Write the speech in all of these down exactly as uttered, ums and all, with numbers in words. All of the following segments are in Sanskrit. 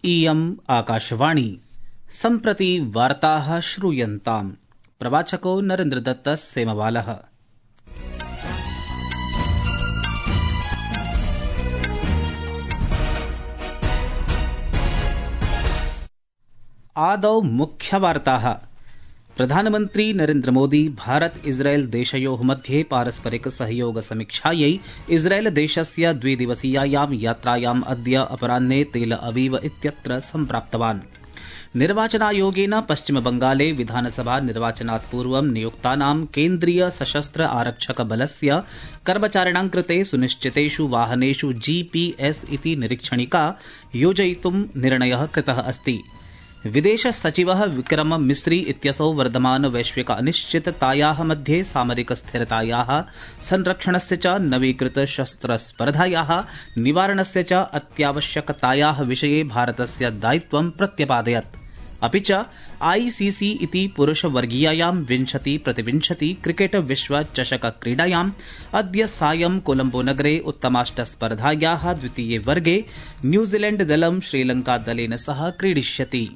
इयम् आकाशवाणी सम्प्रति वार्ताः श्रूयन्ताम्। प्रवाचको नरेन्द्रदत्त सेमवालः। आदौ मुख्यवार्ताः। प्रधानमन्त्री नरेन्द्र मोदी भारत इस्राएल देशयोः मध्ये पारस्परिक सहयोग समीक्षायै इस्राएल देशस्य द्विदिवसीयायां यात्रायाम् अद्य अपराह्ने तेल अवीव इत्यत्र सम्प्राप्तवान्। निर्वाचनायोगेन पश्चिमबंगाले विधानसभा निर्वाचनात् पूर्वं नियुक्तानां केन्द्रीय सशस्त्र आरक्षक बलस्य कर्मचारिणां कृते सुनिश्चितेषु वाहनेषु जीपीएस इति निरीक्षणिका योजयितुं निर्णयः कृतः अस्ति। विदेश सचिवः विक्रम मिस्री इत्यसौ वर्धमान वैश्विक अनिश्चिततायाः मध्ये सामरिक स्थिरतायाः संरक्षणस्य च नवीकृत शस्त्रस्पर्धायाः निवारणस्य च अत्यावश्यकतायाः विषये भारतस्य दायित्वं प्रत्यपादयत्। अपि च आईसीसी इति पुरुषवर्गीयायां विंशति प्रतिविंशति क्रिकेट विश्व चषक क्रीडायाम् अद्य सायं कोलम्बो नगरे उत्तमाष्टस्पर्धायाः द्वितीये वर्गे न्यूजीलैण्ड दलं श्रीलंका दलेन सह क्रीडिष्यति।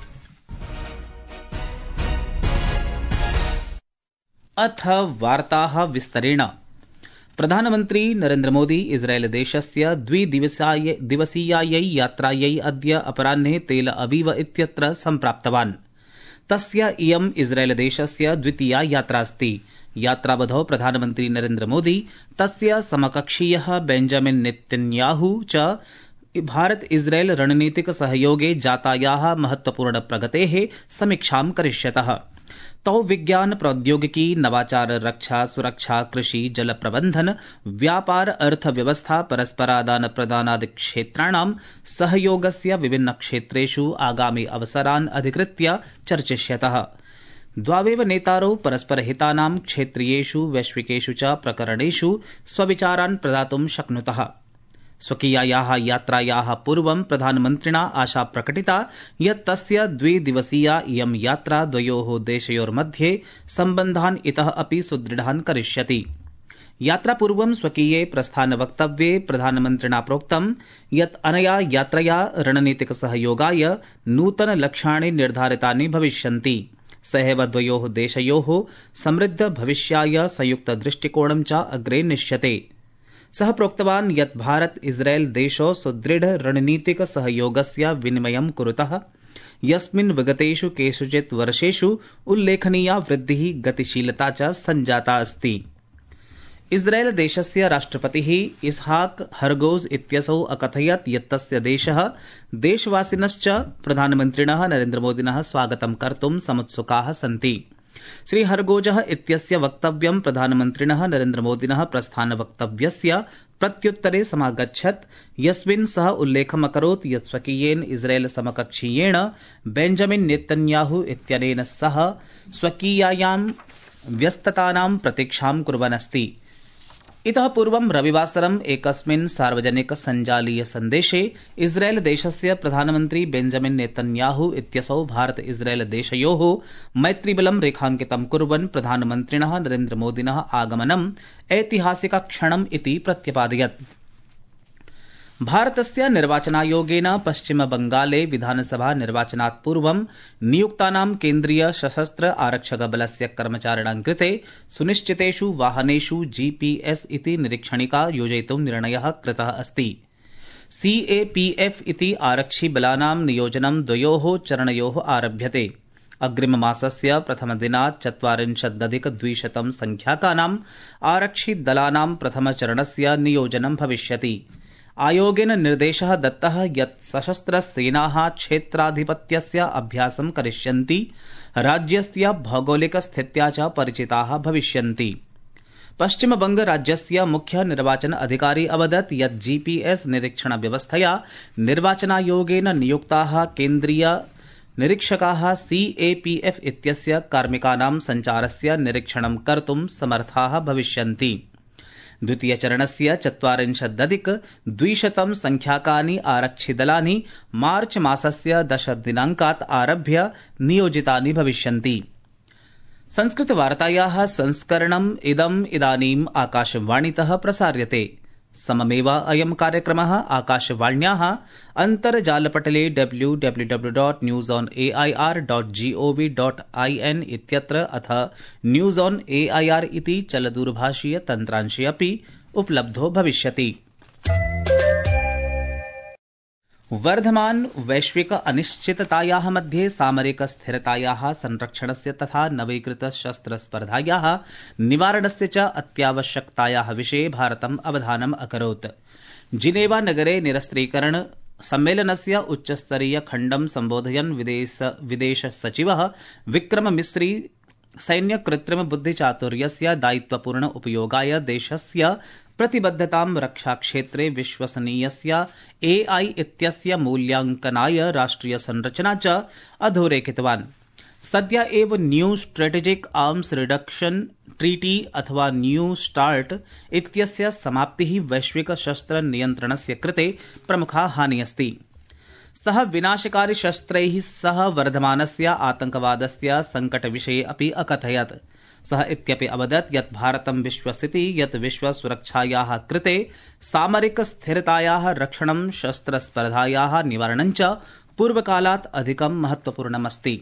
अथ वार्ताः विस्तरेण। प्रधानमन्त्री नरेन्द्र मोदी इस्राएल देशस्य द्विदिवसीयायै यात्रायै अद्य अपराह्ने तेल अवीव इत्यत्र सम्प्राप्तवान्। तस्य इयम् इस्राएल देशस्य द्वितीया यात्रा अस्ति। यात्रावधौ प्रधानमन्त्री नरेन्द्र मोदी तस्य समकक्षीयः बेंजामिन नेतन्याहू च भारत इस्राएल रणनीतिक सहयोगे जातायाः महत्वपूर्ण प्रगतेः समीक्षां करिष्यतः। तौ विज्ञान प्रौद्योगिकी नवाचार रक्षा सुरक्षा कृषि जल प्रबंधन व्यापार अर्थव्यवस्था परस्परादान प्रदानादि क्षेत्राणां सहयोगस्य विभिन्न क्षेत्रेषु आगामि अवसरान् अधिकृत्य चर्चिष्यतः। द्वावेव नेतारौ परस्परहितानां क्षेत्रीयेषु वैश्विकेषु च प्रकरणेषु स्वविचारान् प्रदातुं शक्नुतः। स्वकीयायाः यात्रायाः पूर्वं प्रधानमन्त्रिणा आशा प्रकटिता यत् तस्य द्विदिवसीया इयं यात्रा द्वयोः देशयोर्मध्ये सम्बन्धान् इतः अपि सुदृढान् करिष्यति। यात्रापूर्वं स्वकीये प्रस्थानवक्तव्ये प्रधानमन्त्रिणा प्रोक्तं यत् अनया यात्रया रणनीतिक सहयोगाय नूतनलक्ष्याणि निर्धारितानि भविष्यन्ति। सहैव द्वयोः देशयोः समृद्ध भविष्याय संयुक्त दृष्टिकोणं च अग्रे निश्यते। सः प्रोक्तवान् यत् भारत इस्राएल देशौ सुदृढ रणनीतिक सहयोगस्य विनिमयं कुरुतः, यस्मिन् विगतेषु केषुचित् वर्षेषु उल्लेखनीया वृद्धिः गतिशीलता च सञ्जाता अस्ति। इस्राएल देशस्य राष्ट्रपतिः इसहाक हर्गोज इत्यसौ अकथयत् यत् तस्य देशः देशवासिनश्च प्रधानमन्त्रिणः नरेन्द्रमोदिनः स्वागतं कर्तुं समुत्सुकाः सन्ति। श्री हरगोजः इत्यस्य वक्तव्यं प्रधानमन्त्रिणः नरेन्द्रमोदिनः प्रस्थानवक्तव्यस्य प्रत्युत्तरे समागच्छत्, यस्मिन् सः उल्लेखमकरोत् यत् स्वकीयेन इस्राएल समकक्षीयेण बेंजामिन नेतन्याहू इत्यनेन सह स्वकीयायां व्यस्ततानां प्रतीक्षां कुर्वन् अस्ति। इतः पूर्वं रविवासरम् एकस्मिन् सार्वजनिक सञ्जालीय सन्देशे इस्राएल देशस्य प्रधानमन्त्री बेंजामिन नेतन्याहू इत्यसौ भारत इस्राएल देशयोः मैत्रीबलं रेखाङ्कितं कुर्वन् प्रधानमन्त्रिणः नरेन्द्रमोदिनः आगमनम् ऐतिहासिकक्षणम् इति प्रत्यपादयत्। भारतस्य निर्वाचनायोगेन पश्चिमबंगाले विधानसभा निर्वाचनात् पूर्वं नियुक्तानां केन्द्रीय सशस्त्र आरक्षकबलस्य कर्मचारिणां कृते सुनिश्चितेषु वाहनेषु जीपीएस इति निरीक्षणिका योजयितुं निर्णयः कृतः अस्ति। सीएपीएफ इति आरक्षिबलानां नियोजनं द्वयोः चरणयोः आरभ्यते। अग्रिममासस्य प्रथमदिनात् चत्वारिंशदधिक द्विशतं संख्याकानाम् आरक्षिदलानां प्रथमचरणस्य नियोजनं भविष्यति। आयोगेन निर्देशः दत्तः यत् सशस्त्रसेनाः क्षेत्राधिपत्यस्य अभ्यासं करिष्यन्ति, राज्यस्य भौगोलिकस्थित्या च परिचिताः भविष्यन्ति। पश्चिमबंग राज्यस्य मुख्य निर्वाचन अधिकारी अवदत् यत् जीपीएस निरीक्षण व्यवस्थया निर्वाचनायोगेन नियुक्ताः केन्द्रीय निरीक्षकाः सीएपीएफ इत्यस्य कार्मिकानां सञ्चारस्य निरीक्षणं कर्तुं समर्थाः भविष्यन्ति। द्वितीयचरणस्य चत्वारिंशदधिक द्विशतं संख्याकानि आरक्षिदलानि मार्च मासस्य दश दिनाङ्कात् आरभ्य नियोजितानि भविष्यन्ति। संस्कृतवार्तायाः संस्करणम् इदम् इदानीम् आकाशवाणीतः प्रसार्यते। सममेव अयं कार्यक्रमः आकाशवाण्याः अन्तर्जालपटले W W W dot news on A I R dot gov dot I N इत्यत्र अथ news on A I R इति चलदूरभाषीय तन्त्रांशे अपि उपलब्धो भविष्यति। वर्धमान वैश्विक अनिश्चिततायाः मध्ये सामरिक स्थिरतायाः संरक्षणस्य तथा नवीकृत शस्त्र स्पर्धायाः निवारणस्य च अत्यावश्यकतायाः विषये भारतम् अवधानम् अकरोत्। जिनेवा नगरे निरस्त्रीकरण सम्मेलनस्य उच्चस्तरीय खण्डं सम्बोधयन् विदेश विदेश सचिवः विक्रम मिस्री सैन्य कृत्रिम बुद्धिचातुर्यस्य दायित्वपूर्ण उपयोगाय देशस्य प्रतिबद्धतां रक्षाक्षेत्रे विश्वसनीयस्य ए आई इत्यस्य मूल्याङ्कनाय राष्ट्रिय संरचना च अधोरेखितवान्। सद्य एव new strategic arms reduction treaty अथवा न्यू स्टार्ट इत्यस्य समाप्तिः वैश्विक शस्त्र नियन्त्रणस्य कृते प्रमुखा हानिः अस्ति। सः विनाशकारि शस्त्रैः सह वर्धमानस्य आतंकवादस्य संकटविषये अपि अकथयत्। सः इत्यपि अवदत् यत् भारतं विश्वसिति यत् विश्वसुरक्षायाः कृते सामरिक स्थिरतायाः रक्षणं शस्त्रस्पर्धायाः निवारणं च पूर्वकालात् अधिकं महत्वपूर्णमस्ति।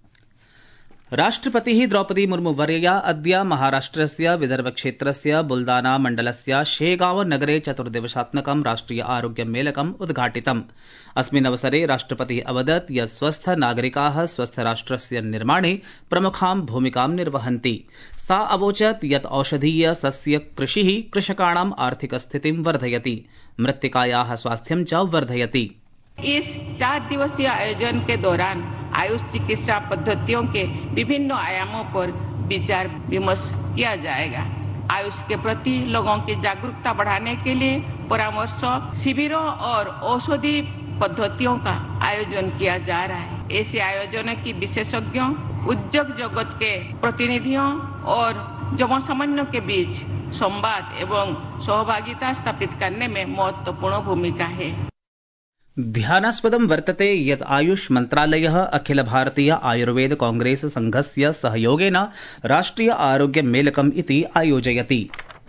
राष्ट्रपतिः द्रौपदी मुर्मू वर्या अद्य महाराष्ट्रस्य विदर्भक्षेत्रस्य बुल्दाना मण्डलस्य शेगांव नगरे चतुर्दिवसात्मकं राष्ट्रिय आरोग्य मेलकम् उद्घाटितम्। अस्मिन् अवसरे राष्ट्रपतिः अवदत् यत् स्वस्थ नागरिकाः स्वस्थ राष्ट्रस्य निर्माणे प्रमुखां भूमिकां निर्वहन्ति। सा अवोचत् यत् औषधीय सस्य कृषिः कृषकाणाम् आर्थिक स्थितिं वर्धयति, मृत्तिकायाः स्वास्थ्यं च वर्धयति। इस चार दिवसीय आयोजन के दौरान आयुष चिकित्सा पद्धतियों के विभिन्न आयामों पर विचार विमर्श किया जाएगा। आयुष के प्रति लोगों की जागरूकता बढ़ाने के लिए परामर्श शिविरों और औषधि पद्धतियों का आयोजन किया जा रहा है। ऐसे आयोजनों की विशेषज्ञों, उद्योग जगत के प्रतिनिधियों और जनसामान्यों के बीच संवाद एवं सहभागिता स्थापित करने में महत्वपूर्ण भूमिका है। ध्यानास्पदं वर्तते यत् आयुष मन्त्रालयः अखिल भारतीय आयुर्वेद कांग्रेस संघस्य सहयोगेन राष्ट्रिय आरोग्य मेलकम् इति आयोजयति।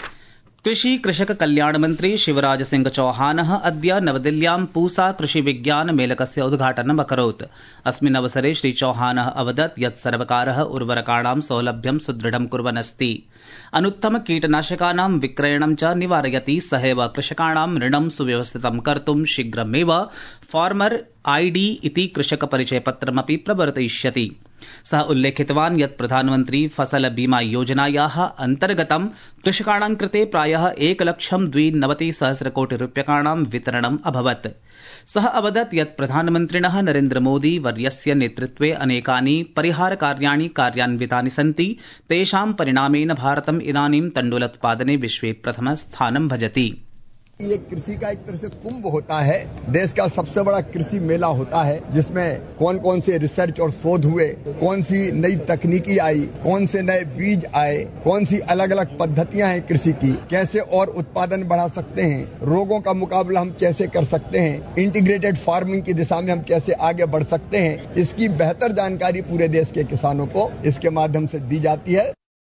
कृषि कृषक कल्याण मंत्री शिवराज सिंह चौहानः अद्य नवदिल्ल्यां पूसा कृषि विज्ञान मेलकस्य उद्घाटनम् अकरोत्। अस्मिन् अवसरे श्री चौहानः अवदत् यत् सर्वकारः उर्वरकाणां सौलभ्यं सुदृढं कुर्वन् अस्ति, अनुत्तम कीटनाशकानां विक्रयणं च निवारयति। सहैव कृषकाणां ऋणं सुव्यवस्थितं कर्तुं शीघ्रमेव फार्मर आईडी इति कृषक परिचयपत्रमपि प्रवर्तयिष्यति। सः उल्लेखितवान् यत् प्रधानमन्त्री फसल बीमा योजनायाः अन्तर्गतं कृषकाणां कृते प्रायः एकलक्षं द्विनवति सहस्र कोटि रूप्यकाणां वितरणम् अभवत्। सः अवदत् यत् प्रधानमन्त्रिणः नरेन्द्र मोदी वर्यस्य नेतृत्वे अनेकानि परिहारकार्याणि कार्यान्वितानि सन्ति। तेषां परिणामेन भारतम् इदानीं तण्डुलोत्पादने विश्वे प्रथमस्थानं भजति। ये कृषि का एक तरह से कुंभ होता है, देश का सबसे बड़ा कृषि मेला होता है, जिसमें कौन कौन से रिसर्च और शोध हुए, कौन सी नई तकनीकी आई, कौन से नए बीज आए, कौन सी अलग अलग पद्धतियां हैं कृषि की, कैसे और उत्पादन बढ़ा सकते हैं, रोगों का मुकाबला हम कैसे कर सकते हैं, इंटीग्रेटेड फार्मिंग की दिशा में हम कैसे आगे बढ़ सकते हैं, इसकी बेहतर जानकारी पूरे देश के किसानों को इसके माध्यम से दी जाती है।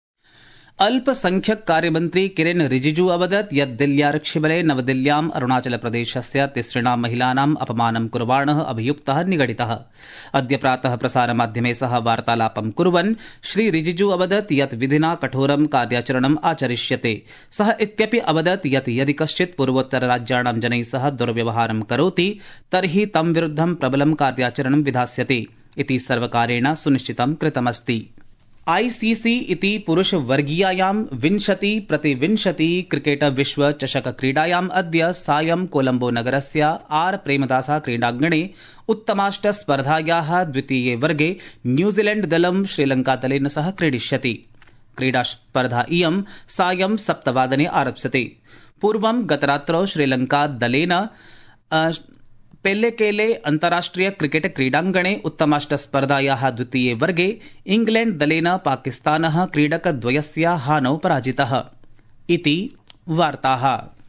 अल्पसंख्यक कार्यमन्त्री किरेन रिजिजू अवदत् यत् दिल्ल्यारक्षिबले नवदिल्ल्याम् अरुणाचलप्रदेशस्य तिसृणां महिलानाम् अपमानं कुर्वाणः अभियुक्तः निगडितः। अद्य प्रातः प्रसारमाध्यमे सह वार्तालापं कुर्वन् श्री रिजिजू अवदत् यत् विधिना कठोरं कार्याचरणम् आचरिष्यते। सः इत्यपि अवदत् यत् यदि कश्चित् पूर्वोत्तरराज्याणां जनैः सह दुर्व्यवहारं करोति तर्हि तं विरुद्धं प्रबलं कार्याचरणं विधास्यते इति सर्वकारेण सुनिश्चितं कृतमस्ति। आईसीसी इति पुरुषवर्गीयायां विंशति प्रतिविंशति क्रिकेट विश्व चषक क्रीडायाम् अद्य सायं कोलम्बो नगरस्य आर प्रेमदासा क्रीडाङ्गणे उत्तमाष्ट स्पर्धायाः द्वितीये वर्गे न्यूजीलैण्ड दलं श्रीलंकादलेन सह क्रीडिष्यति। क्रीडास्पर्धा इयं सायं सप्तवादने आरप्स्यते। पूर्वं गतरात्रौ श्रीलंकादलेन पेल्लेकेले अन्ताराष्ट्रिय क्रिकेट क्रीडाङ्गणे उत्तमाष्टस्पर्धायाः द्वितीये वर्गे इंग्लैण्ड दलेन पाकिस्तानः क्रीडकद्वयस्य हानौ पराजितः इति वार्ताः।